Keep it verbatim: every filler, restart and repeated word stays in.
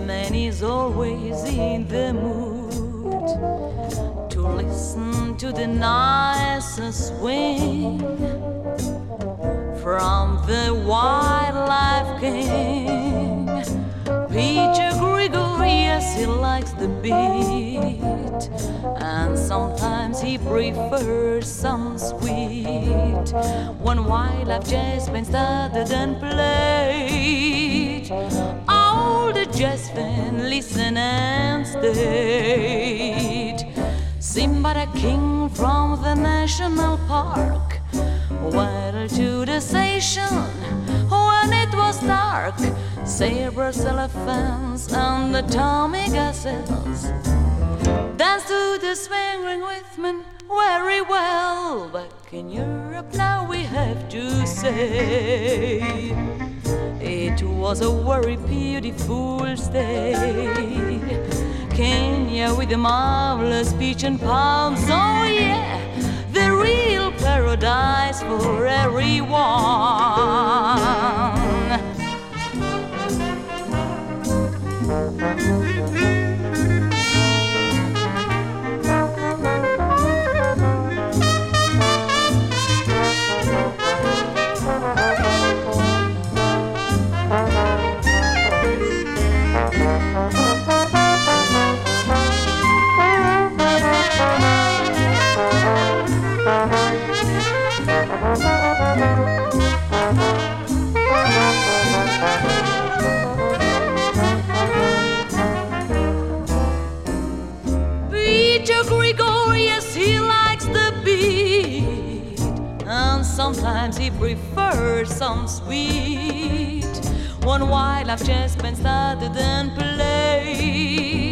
man is always in the mood to listen to the nicest swing from the wildlife king. Peter Gregorius, he likes the beat, and sometimes he prefers some sweet. When wildlife jazz band started and played, all the jazz fans listened and stayed. Simba the king from the national park went to the station when it was dark. Zebras, elephants, and the Tommy gazelles danced to the swinging rhythm very well. Back in Europe now we have to say it was a very beautiful stay. Kenya with the marvelous beach and palms, oh yeah, the real paradise for everyone. Peter Gregorius, he likes the beat, and sometimes he prefers some sweet. One wildlife jazz band started and played,